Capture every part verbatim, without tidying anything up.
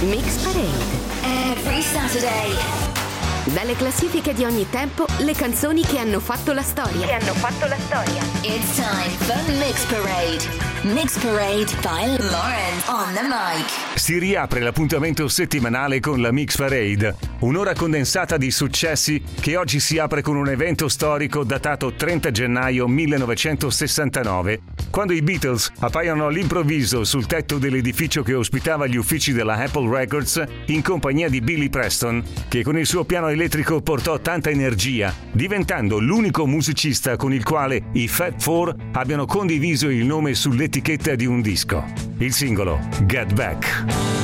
Mix Parade. Every Saturday. Dalle classifiche di ogni tempo, le canzoni che hanno fatto la storia. Che hanno fatto la storia. It's time for Mix Parade. Mix Parade by Lauren on the mic. Si riapre l'appuntamento settimanale con la Mix Parade, un'ora condensata di successi che oggi si apre con un evento storico datato trenta gennaio millenovecentosessantanove, quando i Beatles appaiono all'improvviso sul tetto dell'edificio che ospitava gli uffici della Apple Records in compagnia di Billy Preston, che con il suo piano elettrico portò tanta energia, diventando l'unico musicista con il quale i Fab Four abbiano condiviso il nome sull'etichetta di un disco. Il singolo Get Back.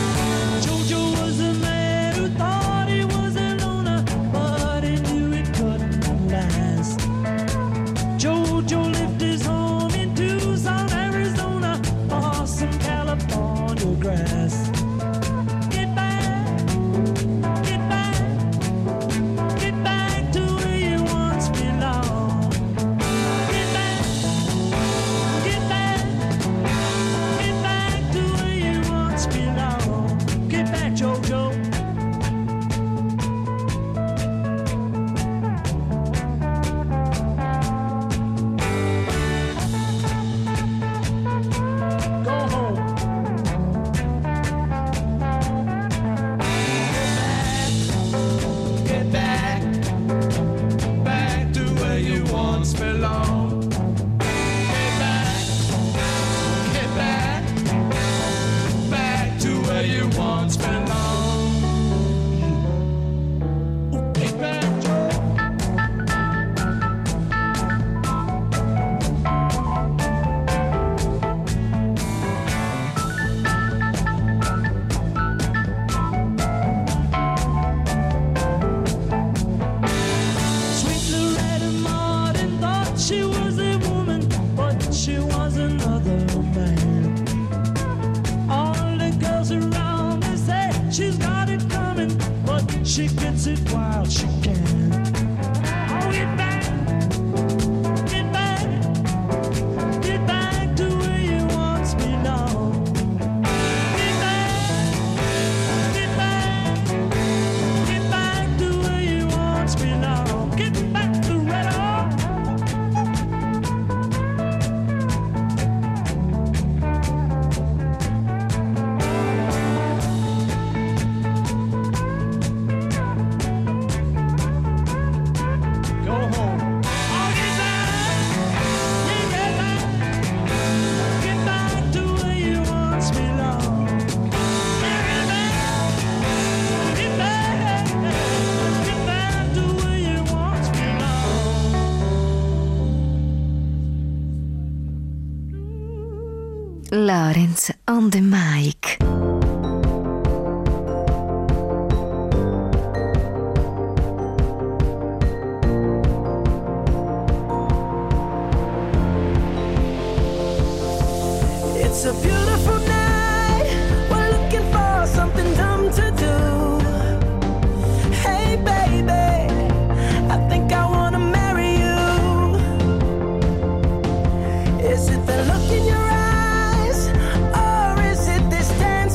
Lawrence on the mic. It's a beautiful night. We're looking for something dumb to do. Hey baby, I think I wanna marry you. Is it the look in your eyes? Or is it this dance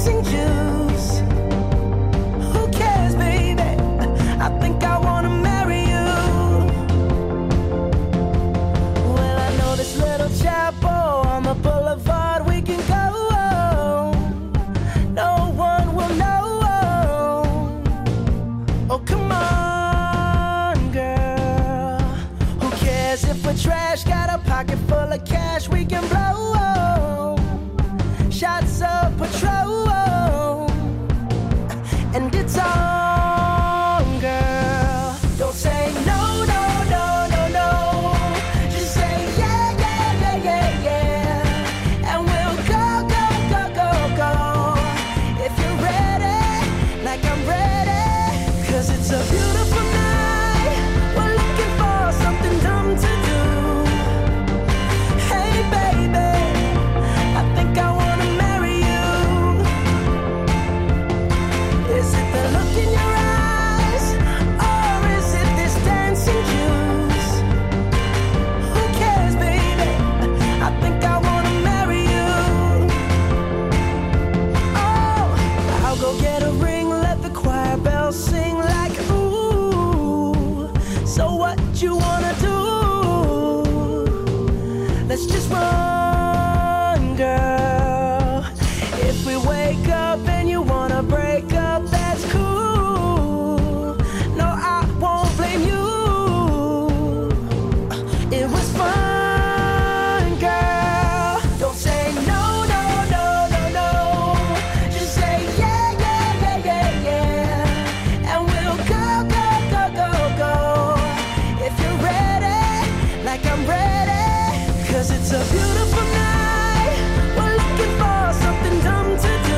wake up and you wanna break up, that's cool. No, I won't blame you. It was fun, girl. Don't say no, no, no, no, no. Just say yeah, yeah, yeah, yeah, yeah. And we'll go, go, go, go, go. If you're ready, like I'm ready. Cause it's a beautiful night. We're looking for something dumb to do.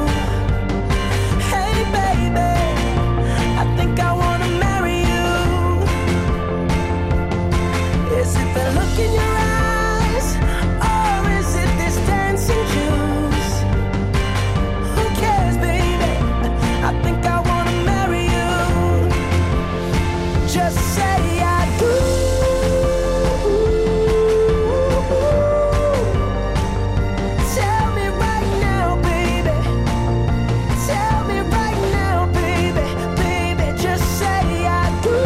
Hey baby, I think I wanna marry you. Is it the look in your eyes, or is it this dancing juice? Who cares, baby? I think I wanna marry you. Just say I do. Tell me right now, baby. Tell me right now, baby. Baby, just say I do.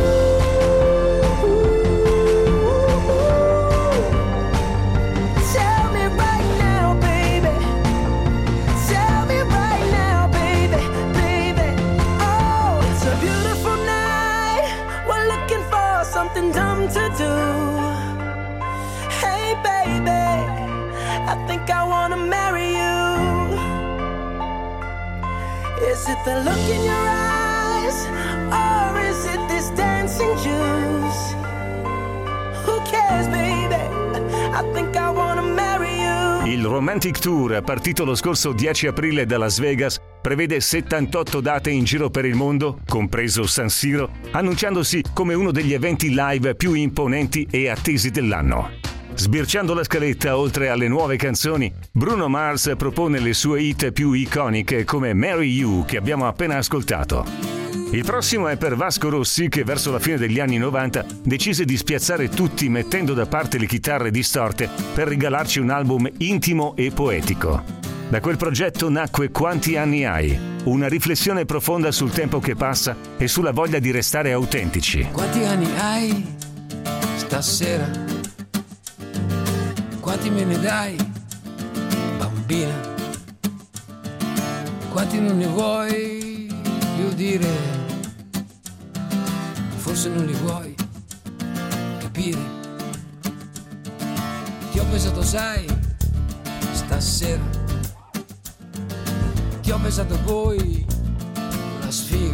Tell me right now, baby. Tell me right now, baby. Baby, oh, it's a beautiful night. We're looking for something dumb to do. Hey baby, I think I wanna marry you. Is it the look in your eyes, or is it this dancing juice? Who cares, baby? I think I wanna marry you. Il Romantic Tour, partito lo scorso dieci aprile da Las Vegas, prevede settantotto date in giro per il mondo, compreso San Siro, annunciandosi come uno degli eventi live più imponenti e attesi dell'anno. Sbirciando la scaletta, oltre alle nuove canzoni, Bruno Mars propone le sue hit più iconiche come Marry You, che abbiamo appena ascoltato. Il prossimo è per Vasco Rossi, che verso la fine degli anni novanta decise di spiazzare tutti mettendo da parte le chitarre distorte per regalarci un album intimo e poetico. Da quel progetto nacque Quanti anni hai? Una riflessione profonda sul tempo che passa e sulla voglia di restare autentici. Quanti anni hai stasera? Quanti me ne dai, bambina? Quanti non ne vuoi più dire? Forse non li vuoi capire. Ti ho pensato, sai, stasera. Ti ho pensato poi, la sfiga.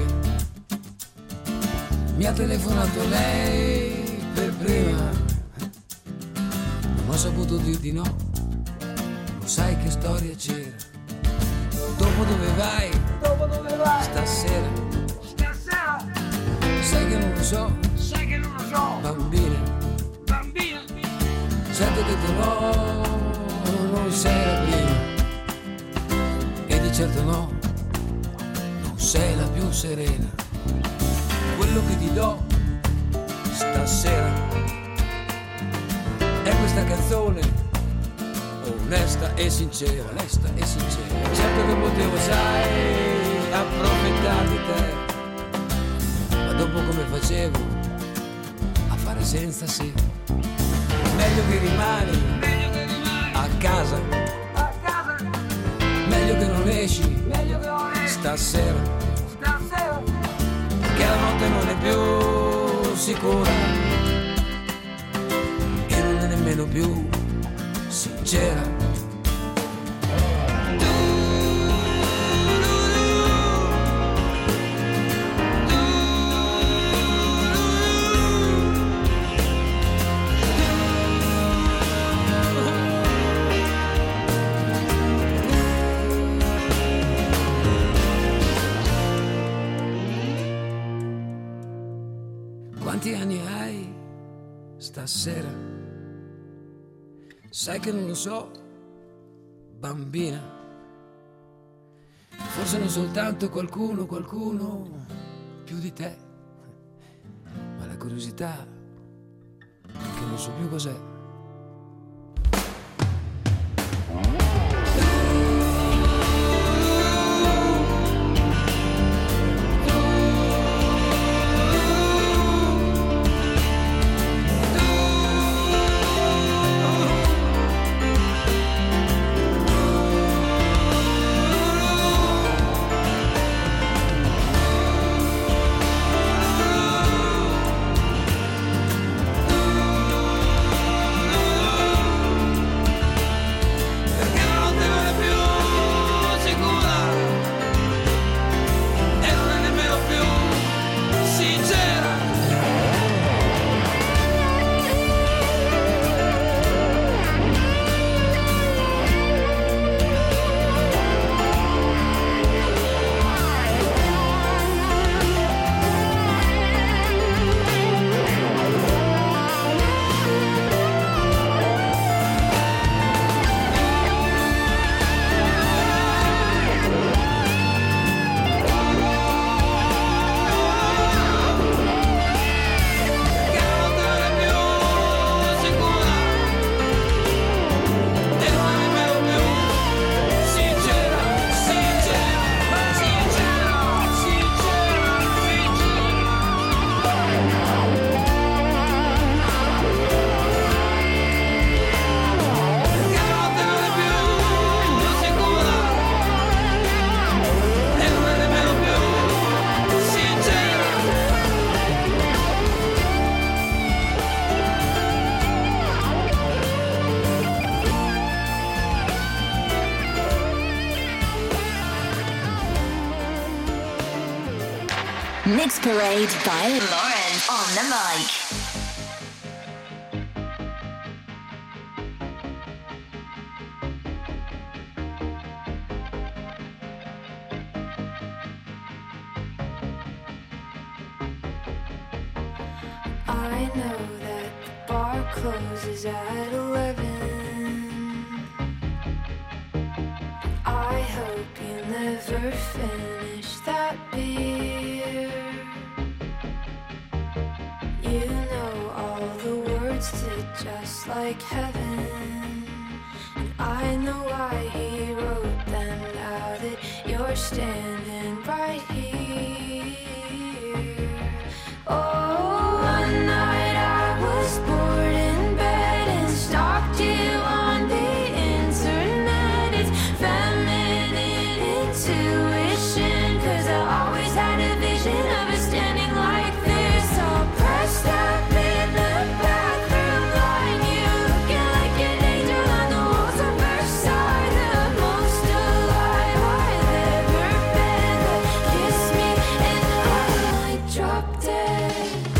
Mi ha telefonato lei per prima. Non ho saputo dirti no, lo sai che storia c'era. Dopo dove vai? Dopo dove vai? Stasera. Stasera. Sai che non lo so, Sai che non lo so. bambina. Bambina. Certo che te no, non sei la prima. E di certo no, non sei la più serena. Quello che ti do stasera è questa canzone, onesta e sincera, onesta e sincera. Certo che potevo, sai, approfittare di te, ma dopo come facevo a fare senza sé. Meglio che rimani, Meglio che rimani a casa, a casa. meglio che non esci Meglio che non esci stasera, stasera. che la notte non è più sicura e non è nemmeno più sincera. Quanti anni hai stasera? Sai che non lo so, bambina. Forse non soltanto qualcuno, qualcuno più di te, ma la curiosità che non so più cos'è. Mix Parade by Lauren on the mic. I know that the bar closes at eleven. I hope you never finish that beer. You know all the words to Just Like Heaven, and I know why he wrote them now that you're standing right here. Oh, one night I was bored in bed and stalked you on the internet. It's feminine intuition, 'cause I always had a vision of us standing like this, all pressed up in the bathroom line. You looking like an angel on the walls of Versailles, the most alive I've ever been. But kiss me and I might drop dead.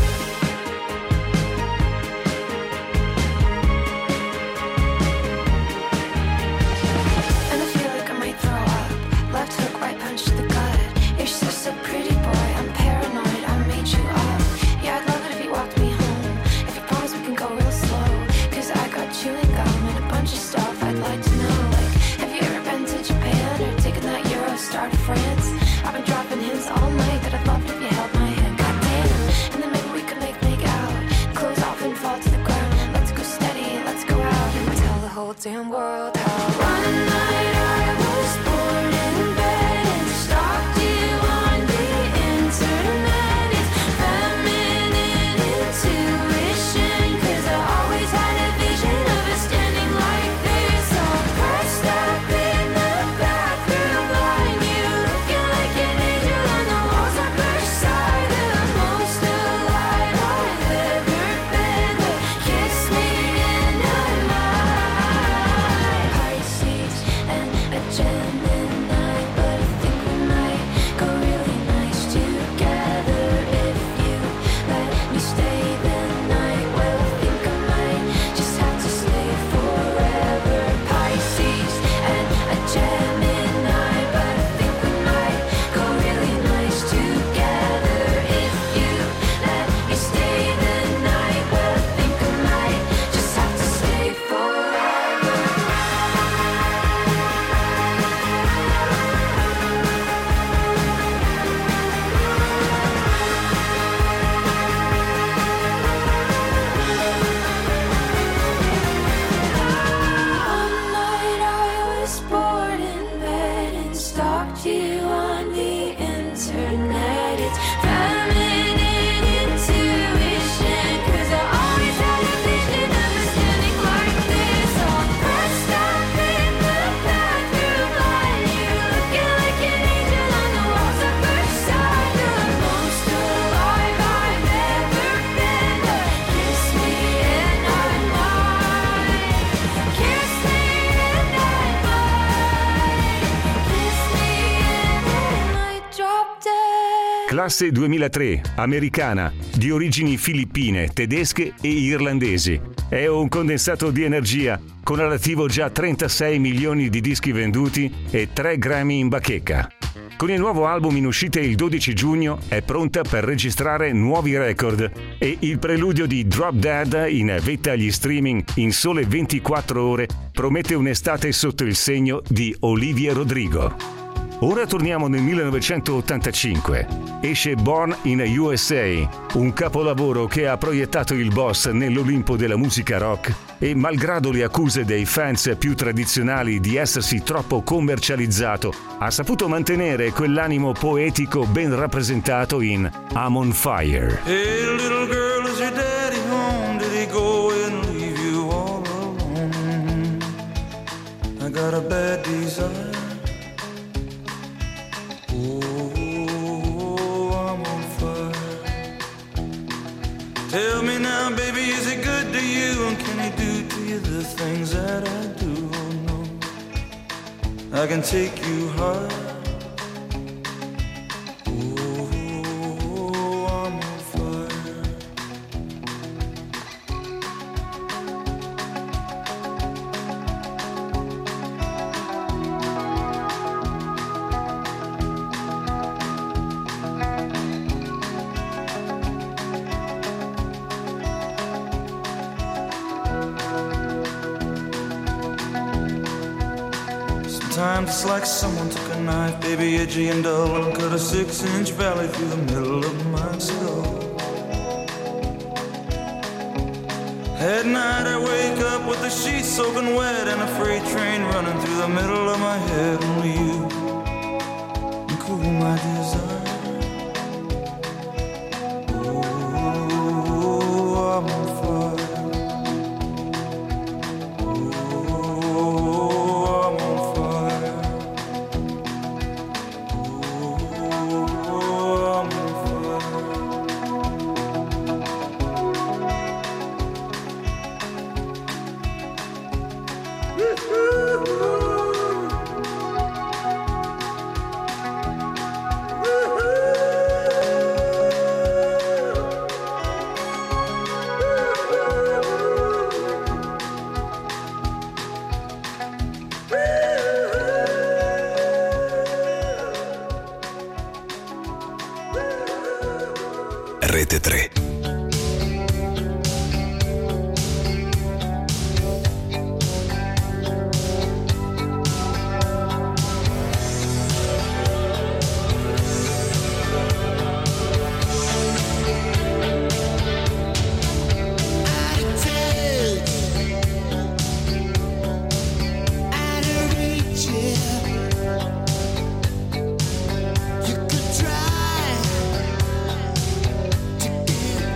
And I feel like I might throw up. Left hook, right punch to the gut. You're just a pretty boy, I'm paranoid, I made you up. Yeah, I'd love it if you walked me home. If you promise we can go real slow, 'cause I got chewing gum and a bunch of stuff I'd like to know. Like, have you ever been to Japan or taken that Eurostar to France? I've been dropping hints all night that I'd love it if you held my hand. God damn, and then maybe we could make make out. Clothes off and fall to the ground. Let's go steady, let's go out and tell the whole damn world how one night I was bored in bed and stalked you on the internet. It's feminine intuition, 'cause I always had a vision of us standing like this, all pressed up in the bathroom line. You looking like an angel on the walls of Versailles, the most alive I've ever been. But kiss me and I might. Pisces and a Gemini, but I think we might go really nice together if you let me stay the night. Well, I think I might just have to stay forever. Pisces and a Gemini, but I think we might go really nice together if you let me stay the night. Well, I think I might just have to stay forever. One night I was bored in bed and stalked you on the internet. It's feminine intuition, 'cause I always had a vision of us standing like this, all pressed up in the bathroom line. You looking like an angel on the walls of Versailles, the most alive I've ever been. But kiss me and I might. Kiss me and I might. Kiss me and I might drop dead. Classe duemilatré, americana, di origini filippine, tedesche e irlandesi. È un condensato di energia, con relativo già trentasei milioni di dischi venduti e tre Grammy in bacheca. Con il nuovo album in uscita il dodici giugno è pronta per registrare nuovi record e il preludio di Drop Dead, in vetta agli streaming in sole ventiquattro ore, promette un'estate sotto il segno di Olivia Rodrigo. Ora torniamo nel millenovecentottantacinque. Esce Born in U S A, un capolavoro che ha proiettato il boss nell'Olimpo della musica rock e, malgrado le accuse dei fans più tradizionali di essersi troppo commercializzato, ha saputo mantenere quell'animo poetico ben rappresentato in I'm on Fire. Hey little girl, is your daddy home? Did he go and leave you all alone? I got a bad desire. Tell me now, baby, is it good to you? And can he do to you the things that I do? Oh no, I can take you high. Oh, Sometimes it's like someone took a knife, baby, edgy and dull, and cut a six-inch valley through the middle of my skull. At night I wake up with the sheets soaking wet and a freight train running through the middle of my head. Only you can cool my desire. Oh, I'm on fire. Rete tre. You could try to get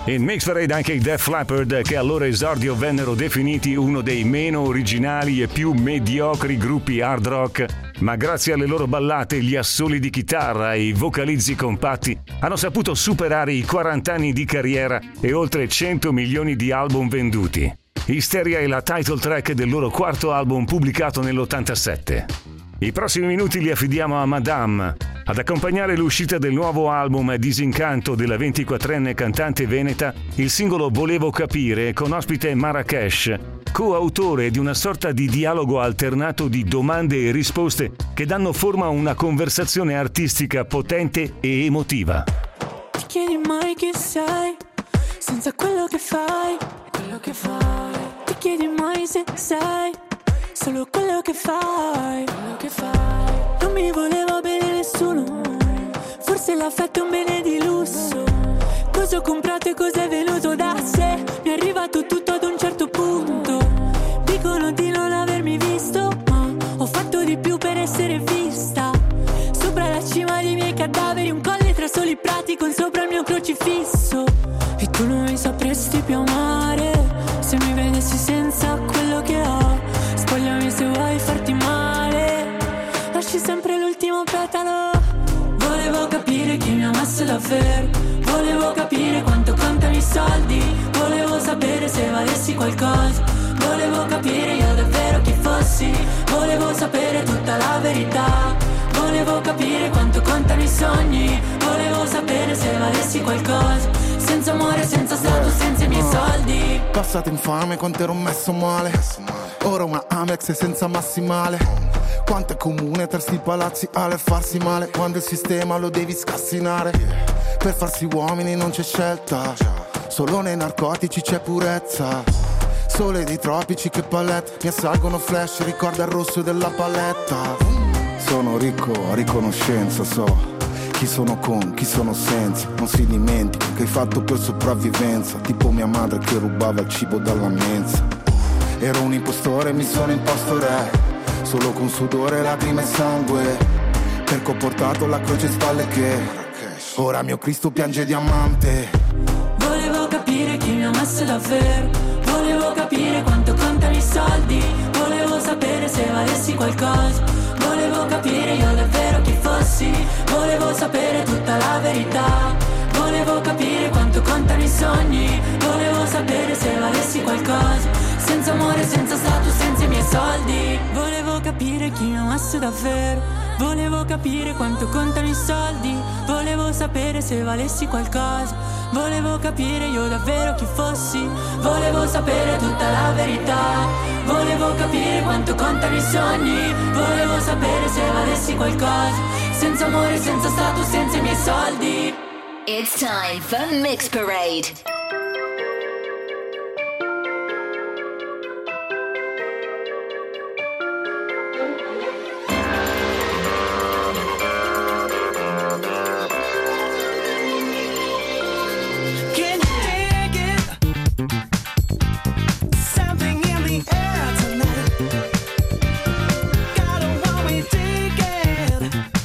In Mix Parade anche i Def Leppard, che al loro esordio vennero definiti uno dei meno originali e più mediocri gruppi hard rock, ma grazie alle loro ballate, gli assoli di chitarra e i vocalizzi compatti hanno saputo superare i quaranta anni di carriera e oltre cento milioni di album venduti. Hysteria è la title track del loro quarto album pubblicato nell'ottantasette. I prossimi minuti li affidiamo a Madame. Ad accompagnare l'uscita del nuovo album Disincanto della ventiquattrenne cantante veneta, il singolo Volevo capire con ospite Marrakesh, coautore di una sorta di dialogo alternato di domande e risposte che danno forma a una conversazione artistica potente e emotiva. Ti chiedi mai chi sei, senza quello che fai, quello che fai. Ti chiedi mai se sei solo quello che fai, quello che fai. Non mi voleva bene nessuno, forse l'affetto è un bene di lusso. Cosa ho comprato e cosa è venuto da sé, mi è arrivato tutto ad un certo punto. Dicono di non avermi visto, ma ho fatto di più per essere vista. Sopra la cima dei miei cadaveri, un colle tra soli prati con sopra il mio crocifisso. E tu non mi sapresti più amare, se mi vedessi senza quello che ho. Spogliami se vuoi farti male, lasci sempre l'ultimo petalo. Volevo capire chi mi amasse davvero, volevo capire quanto contano i soldi, volevo sapere se valessi qualcosa, volevo capire io davvero chi fossi, volevo sapere tutta la verità, volevo capire quanto contano i sogni, volevo sapere se valessi qualcosa, senza amore, senza status, senza i miei soldi. Passato infame quanto ero messo male, ora una Amex senza massimale. Quanto è comune tra sti palazzi ale farsi male, quando il sistema lo devi scassinare. Per farsi uomini non c'è scelta, solo nei narcotici c'è purezza. Sole dei tropici che palette, mi assalgono flash, ricorda il rosso della paletta. Sono ricco a riconoscenza, so chi sono con, chi sono senza. Non si dimentica che hai fatto per sopravvivenza, tipo mia madre che rubava il cibo dalla mensa. Ero un impostore, mi sono imposto re, solo con sudore, lacrime e sangue, perché ho portato la croce in spalle che ora mio Cristo piange diamante. Volevo capire chi mi amasse davvero, volevo capire quanto contano i soldi, volevo sapere se valessi qualcosa, volevo capire io davvero chi fossi, volevo sapere tutta la verità, volevo capire quanto contano i sogni, volevo sapere se valessi qualcosa, senza amore, senza status, senza i miei soldi. Volevo capire chi mi amasse davvero, volevo capire quanto contano i soldi, volevo sapere se valessi qualcosa, volevo capire io davvero chi fossi, volevo sapere tutta la verità, volevo capire quanto contano i sogni, volevo sapere se valessi qualcosa, senza amore, senza status, senza i miei soldi. It's time for Mix Parade.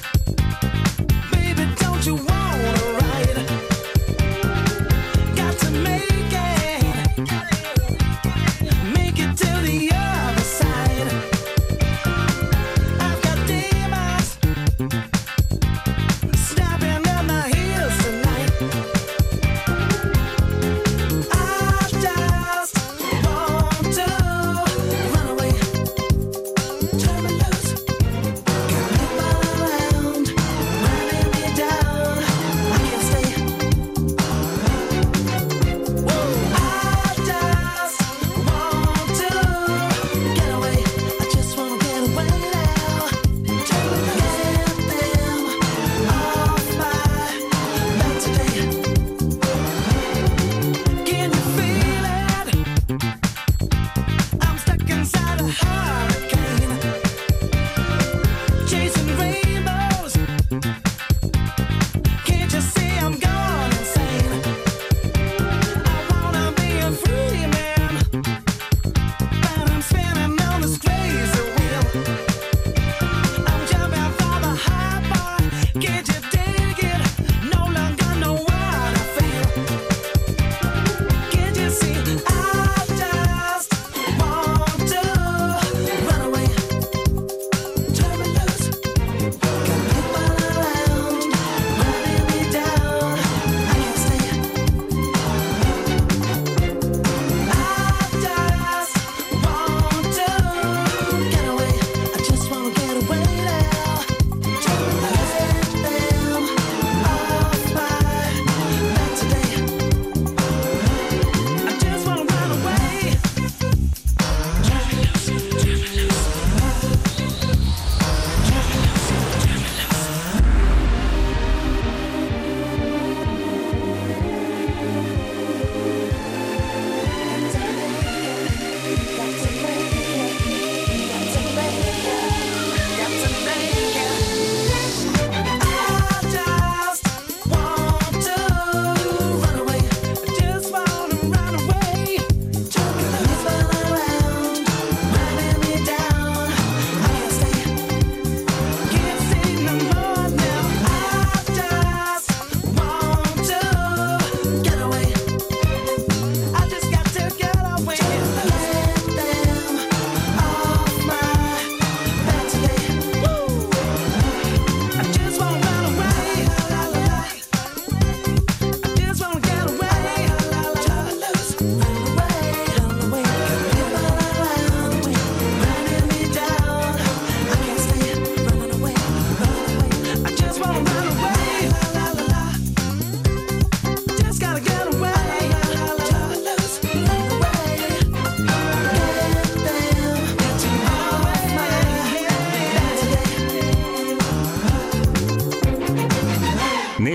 Got to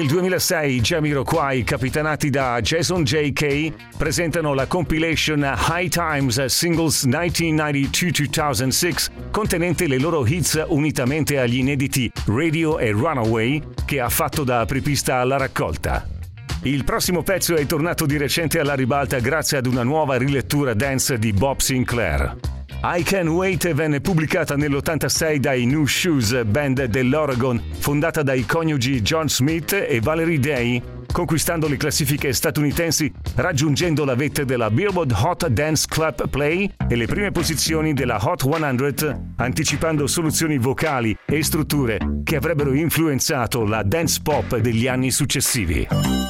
Nel duemilasei Jamiroquai, capitanati da Jason J K, presentano la compilation High Times Singles millenovecentonovantadue-duemilasei, contenente le loro hits unitamente agli inediti Radio e Runaway, che ha fatto da apripista alla raccolta. Il prossimo pezzo è tornato di recente alla ribalta grazie ad una nuova rilettura dance di Bob Sinclair. I Can't Wait venne pubblicata nell'ottantasei dai New Shoes, band dell'Oregon, fondata dai coniugi John Smith e Valerie Day, conquistando le classifiche statunitensi, raggiungendo la vetta della Billboard Hot Dance Club Play e le prime posizioni della Hot cento, anticipando soluzioni vocali e strutture che avrebbero influenzato la dance pop degli anni successivi.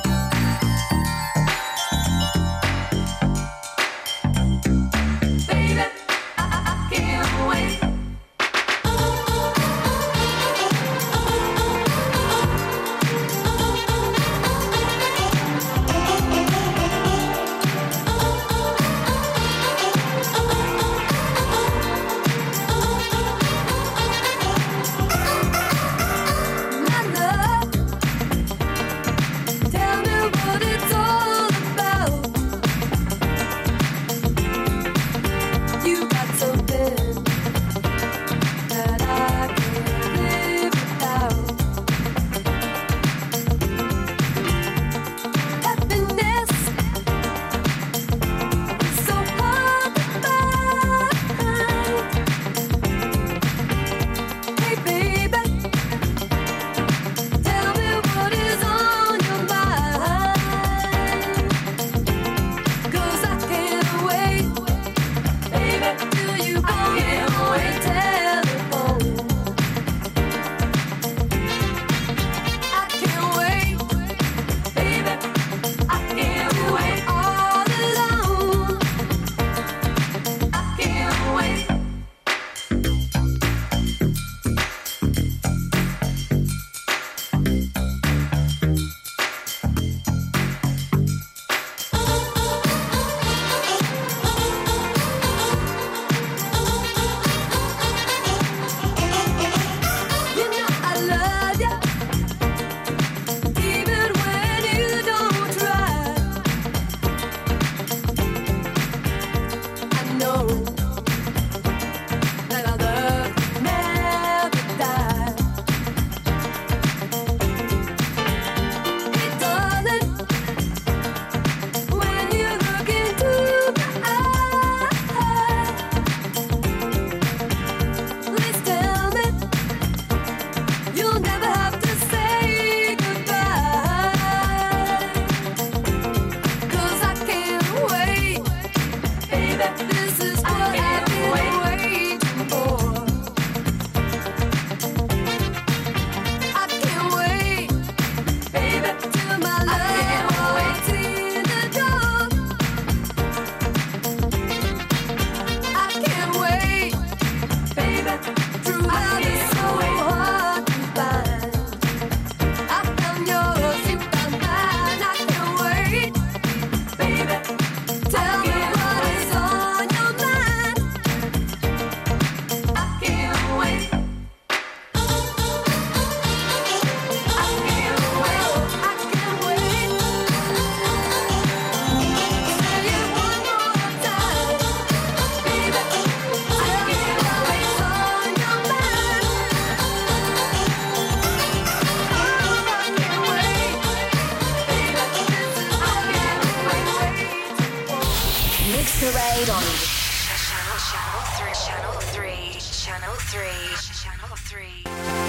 Parade on Channel, Channel three, Channel three, Channel three, Channel three.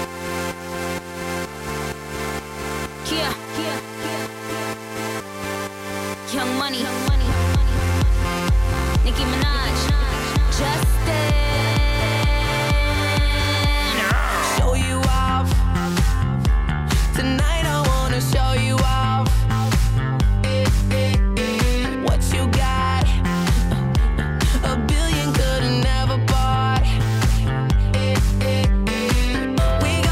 Yeah, yeah, yeah, yeah. Young Money, Young Money, Nicki Minaj, Justin. Show you off tonight. I wanna show you off what you got. A billion could've never bought. We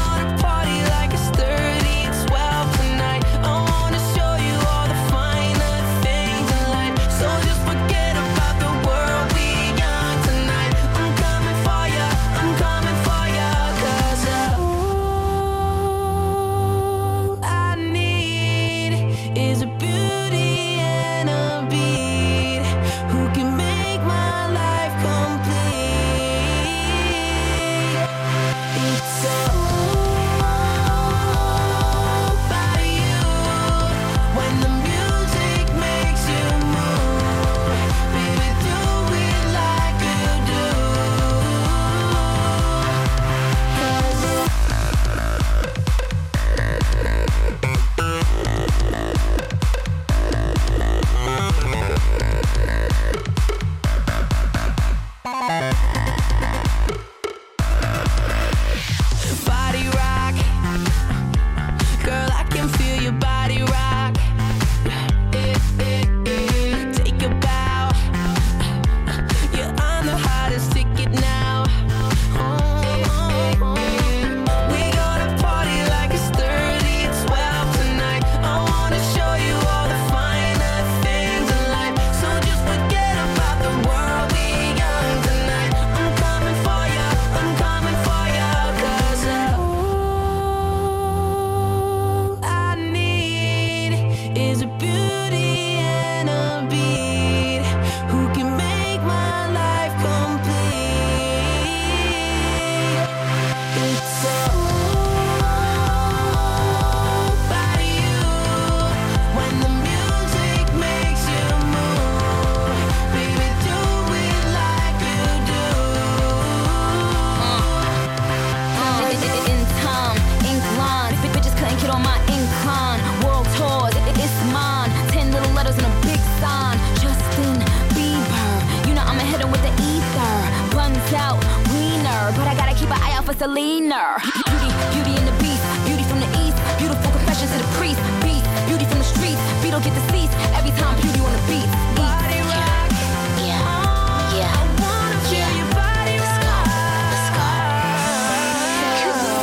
on my incline. World tours, it, it's mine. Ten little letters and a big sign. Justin Bieber, you know I'ma hit him with the ether. Buns out, wiener, but I gotta keep an eye out for Selena. Beauty, beauty and the beast, beauty from the east. Beautiful confessions to the priest. Beast, beauty from the streets. Beetle get deceased every time beauty on the beat. Body rock, yeah, yeah. I wanna feel your body rock. Let's go, let's go.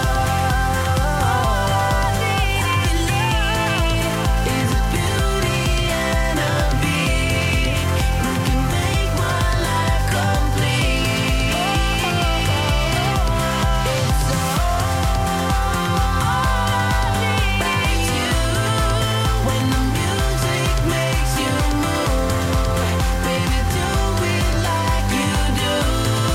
Is a beauty and a beat. You can make my life complete. It's when the music makes you move, baby, do it like you do.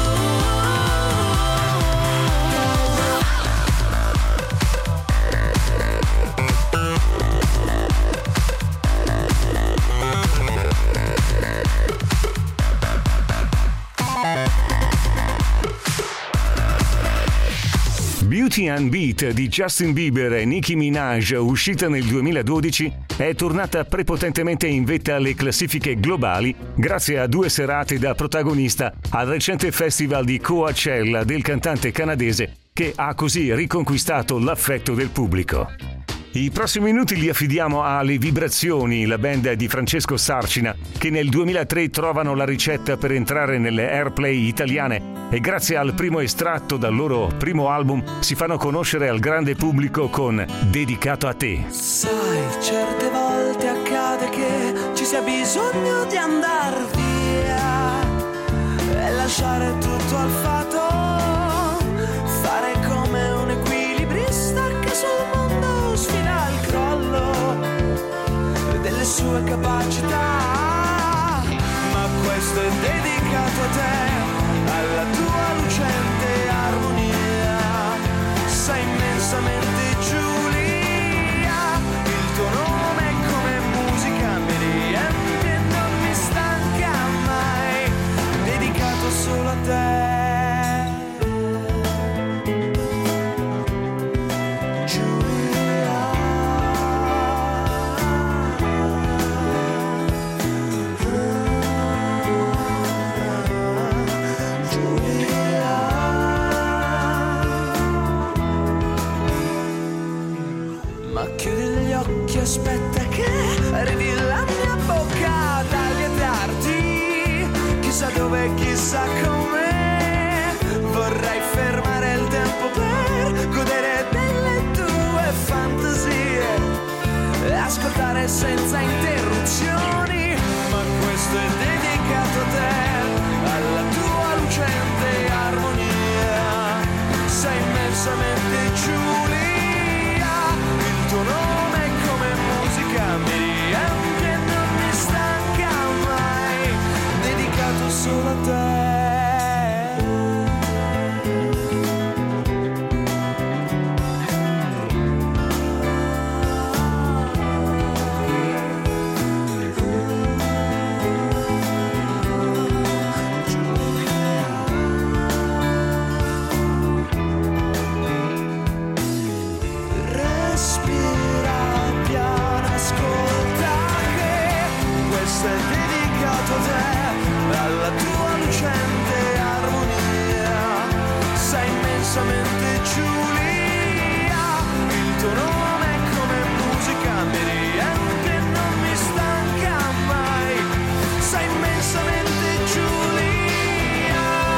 Beauty and Beat di Justin Bieber e Nicki Minaj, uscita nel duemiladodici, è tornata prepotentemente in vetta alle classifiche globali grazie a due serate da protagonista al recente festival di Coachella del cantante canadese, che ha così riconquistato l'affetto del pubblico. I prossimi minuti li affidiamo alle Vibrazioni, la band di Francesco Sarcina, che nel duemilatré trovano la ricetta per entrare nelle airplay italiane e grazie al primo estratto dal loro primo album si fanno conoscere al grande pubblico con Dedicato a te. Sai, certe volte accade che ci sia bisogno di andar via e lasciare tutto al fato, fare come un equilibrista che sul mondo sfida il crollo delle sue capacità. Ma questo è dedicato a te, alla tua lucente armonia. Sei immensamente Giulia, il tuo nome è come musica, mi riempie e non mi stanca mai, dedicato solo a te. Aspetta che arrivi la mia bocca ad allietarti, chissà dove, chissà come. Vorrei fermare il tempo per godere delle tue fantasie e ascoltare senza interruzioni. Ma questo è dedicato a te, alla tua lucente armonia. Sei immensamente Giulia, il tuo nome mi riempie e non mi stanca mai, dedicato solo a te. Questo è dedicato a te, alla tua lucente armonia. Sei immensamente Giulia, il tuo nome è come musica, mi riempie e non mi stanca mai. Sei immensamente Giulia.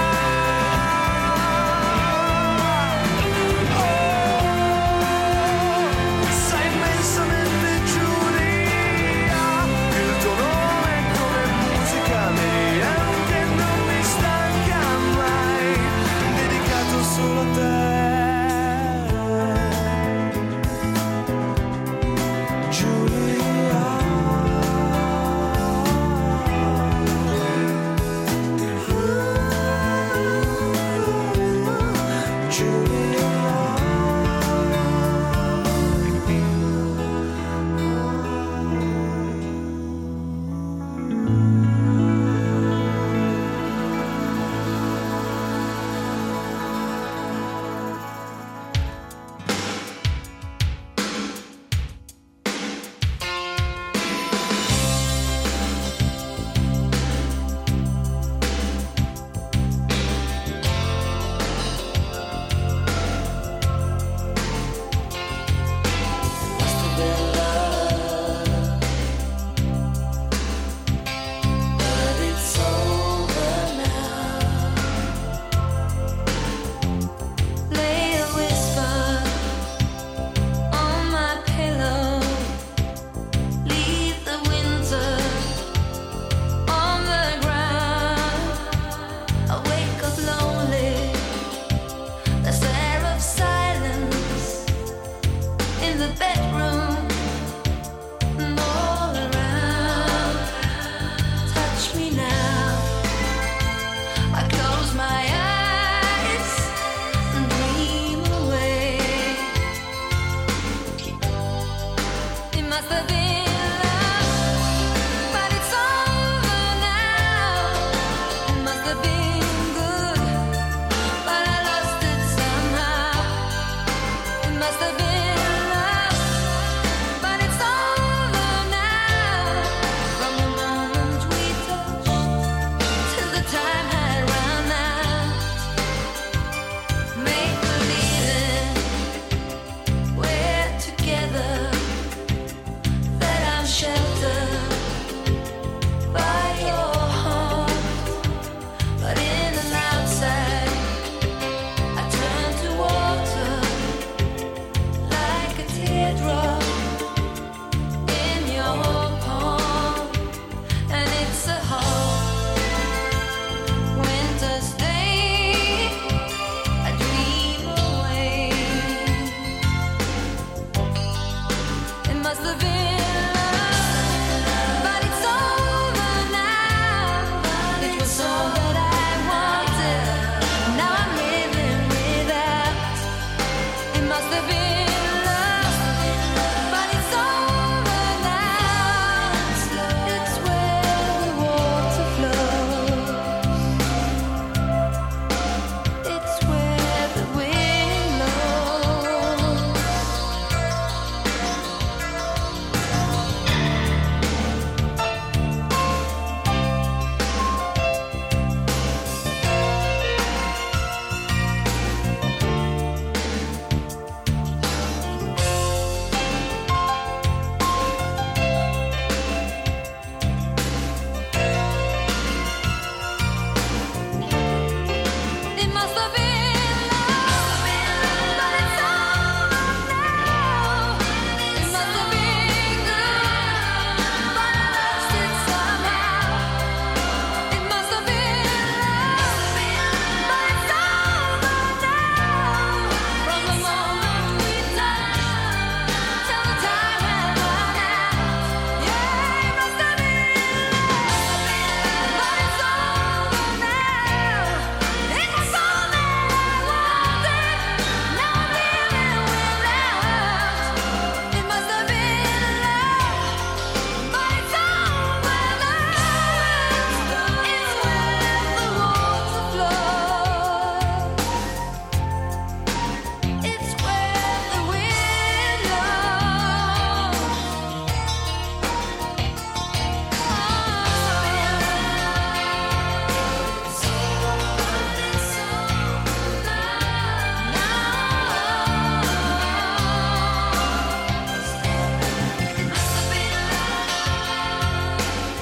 Oh, sei immensamente Giulia, il tuo nome solo a te.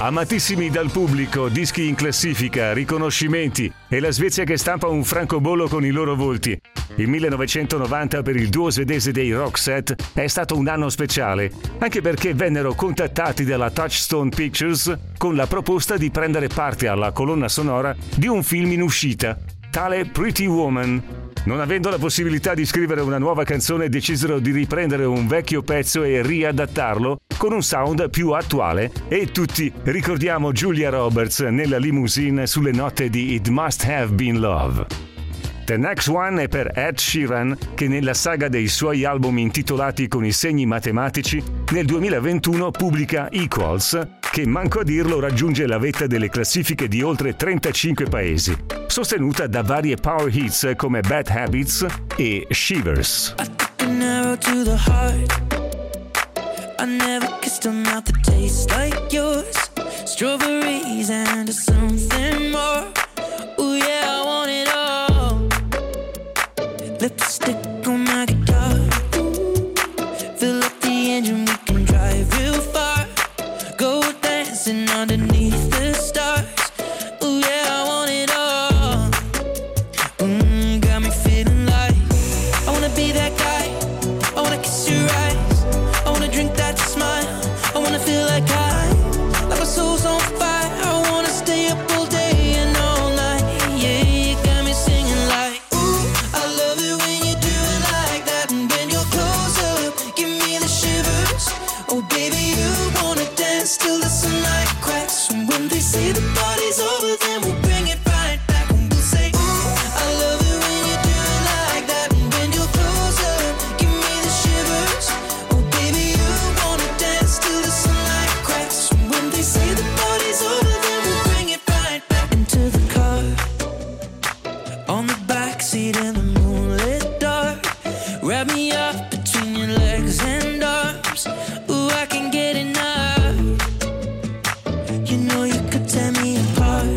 Amatissimi dal pubblico, dischi in classifica, riconoscimenti e la Svezia che stampa un francobollo con i loro volti. Il millenovecentonovanta per il duo svedese dei Roxette è stato un anno speciale, anche perché vennero contattati dalla Touchstone Pictures con la proposta di prendere parte alla colonna sonora di un film in uscita, tale Pretty Woman. Non avendo la possibilità di scrivere una nuova canzone, decisero di riprendere un vecchio pezzo e riadattarlo con un sound più attuale, e tutti ricordiamo Julia Roberts nella limousine sulle note di It Must Have Been Love. The Next One è per Ed Sheeran, che nella saga dei suoi album intitolati con i segni matematici nel duemilaventuno pubblica Equals, che manco a dirlo raggiunge la vetta delle classifiche di oltre trentacinque paesi, sostenuta da varie power hits come Bad Habits e Shivers. I took an arrow to the heart. I never kissed a mouth that tastes like yours. Strawberries and something more. Ooh yeah, I want it all. Lipstick on my guitar. Fill up the engine, we can drive real far. Go dancing underneath the stars. Ooh yeah, I want it all. Mm, got me feeling like I wanna be that guy. I wanna kiss your eyes. I wanna drink that smile. I wanna feel like I, like my soul's on fire. I wanna stay up all day and all night. Yeah, you got me singing like, ooh, I love it when you do it like that. And when you're close up, give me the shivers. Oh baby, you wanna dance till the sunlight cracks. And when they say the party's over, then we'll bring it right back. And we'll say, ooh, I love it when you do it like that. And when you're close up, give me the shivers. Oh baby, you wanna dance till the sunlight cracks. And when they say the party's over, then we'll bring it right back. Into the car, on the backseat in the moonlit dark. Wrap me up between your legs and arms. Ooh, I can get enough. You know you could tear me apart.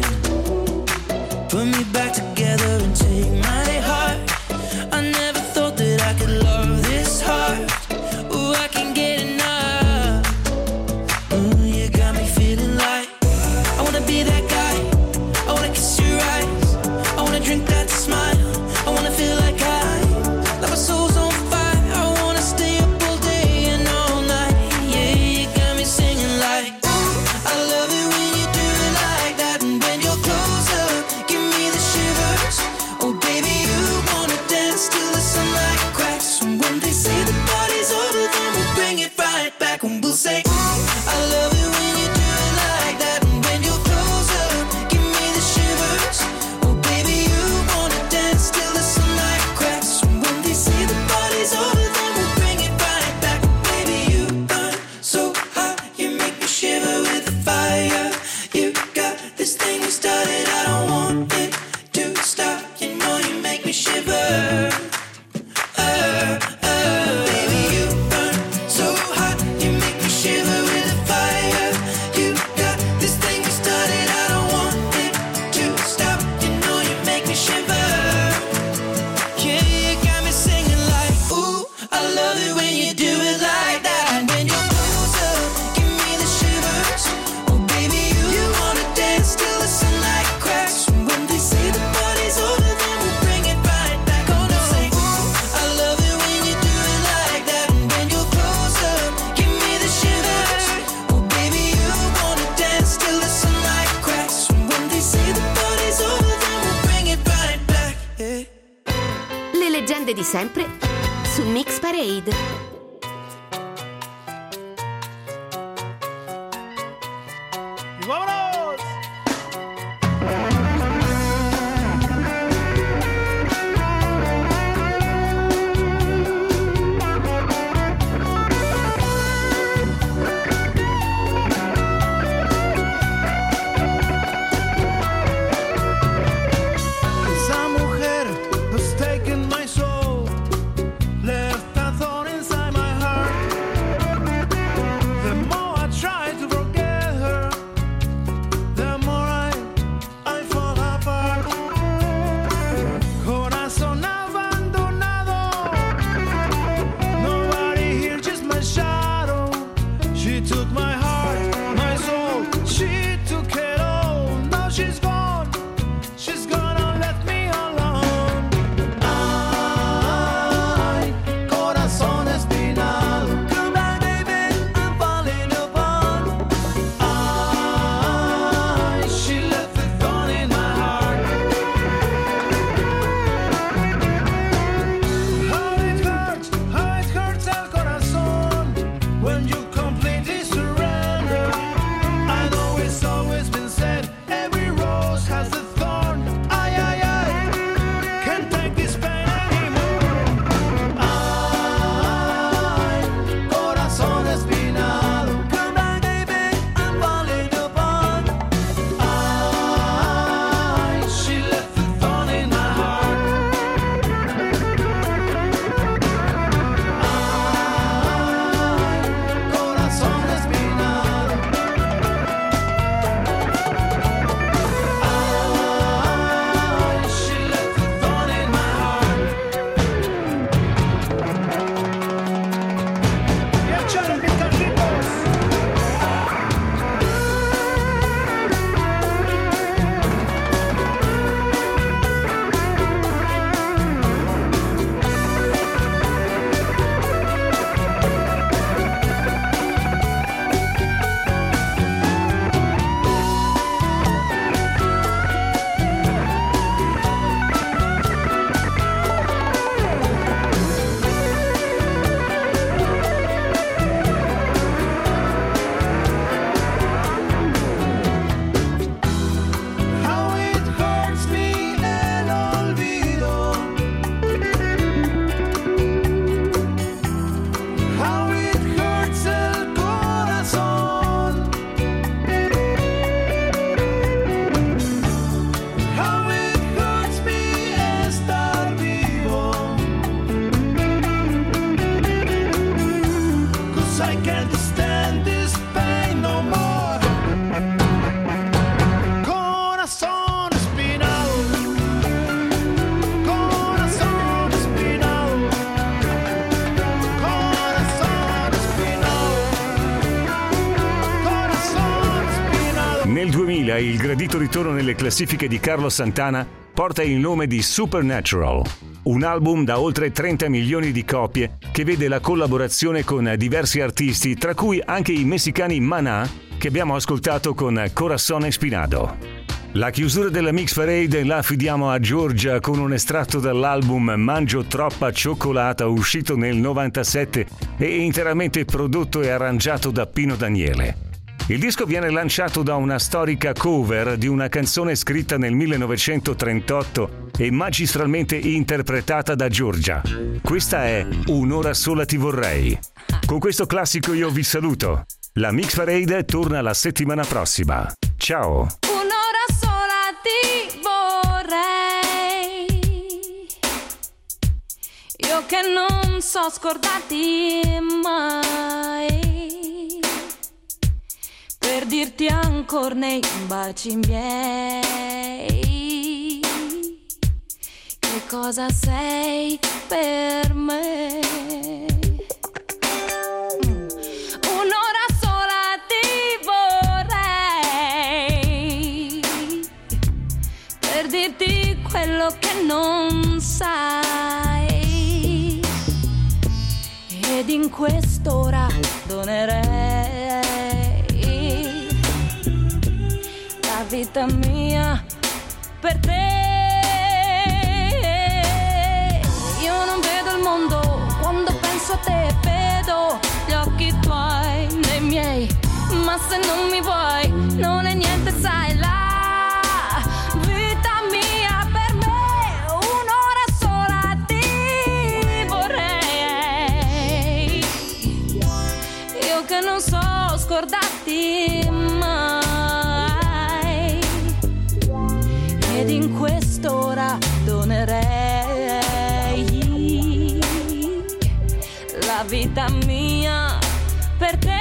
Put me back together and take my heart. I never thought that I could love this hard. Ooh, I can get enough. Ooh, you got me feeling like I wanna be that guy. I wanna kiss your eyes. I wanna drink that smile. I wanna feel like I, like my soul's on fire. I wanna stay up all day and all night. Yeah, you got me singing like, ooh, I love it when you do it like that. And when you're close up, give me the shivers. Oh baby, you wanna dance till the sunlight cracks. And when they say the party's over, then we'll bring it right back. And we'll say, ooh, I love it when you do it like that. And when you're close up, give me the shivers. Oh baby, you wanna dance till the sunlight cracks. And when they say the party's over, then we'll bring it right back. Baby, you burn so hot, you make me shiver with the fire. You got this thing we started, I don't want it to stop. You know you make me shiver. Uh, uh, baby, you burn so hot, you make me shiver with the fire. You got this thing we started, I don't want it to stop. You know you make me shiver. Yeah, you got me singing like, ooh, I love it when you do it like that. And when you're close up, give me the shivers. Oh baby, you, you wanna dance till the sunlight cracks. And when they say the party's over, then we'll bring it right back. Oh no, say, ooh, I love it when you do it like that. And when you're close up, give me the shivers. Oh baby, you wanna dance till the sunlight cracks. And when they say the party's over, then we'll bring it right back. Yeah. Le leggende di sempre su Mix Parade. ¡Vámonos! Esa mujer has taken my soul, left a thorn inside. Italia il gradito ritorno nelle classifiche di Carlos Santana porta il nome di Supernatural, un album da oltre trenta milioni di copie che vede la collaborazione con diversi artisti, tra cui anche i messicani Maná, che abbiamo ascoltato con Corazón Espinado. La chiusura della Mix Parade la affidiamo a Giorgia con un estratto dall'album Mangio troppa cioccolata, uscito nel novantasette e interamente prodotto e arrangiato da Pino Daniele. Il disco viene lanciato da una storica cover di una canzone scritta nel millenovecentotrentotto e magistralmente interpretata da Giorgia. Questa è Un'ora sola ti vorrei. Con questo classico io vi saluto. La Mix Parade torna la settimana prossima. Ciao! Un'ora sola ti vorrei, io che non so scordarti mai, per dirti ancora nei baci miei che cosa sei per me. Un'ora sola ti vorrei, per dirti quello che non sai, ed in quest'ora donerei la vita mia per te. Io non vedo il mondo quando penso a te, vedo gli occhi tuoi nei miei, ma se non mi vuoi non è niente, sai, la vita mia per me. Un'ora sola ti vorrei, io che non so scordarti mai, ed in quest'ora donerei la vita mia per te.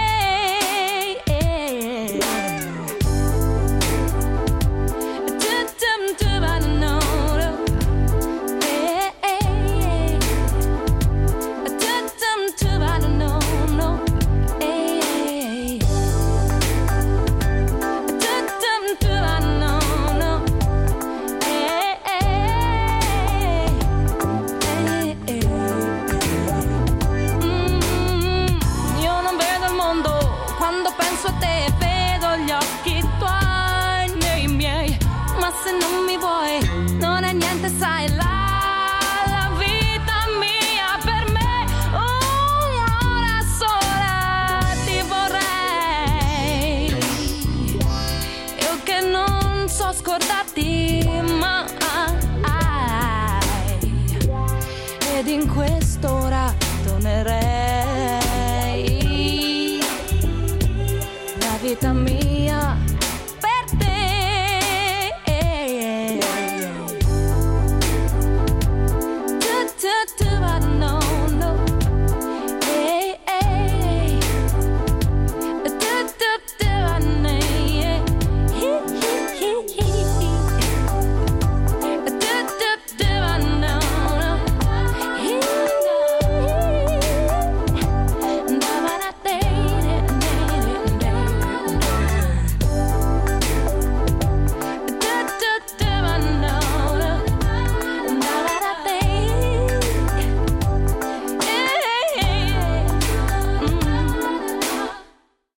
Se non mi vuoi non è niente, sai, la, la vita mia per me. Un'ora sola ti vorrei, io che non so scordarti mai, ed in quest'ora donerei la vita mia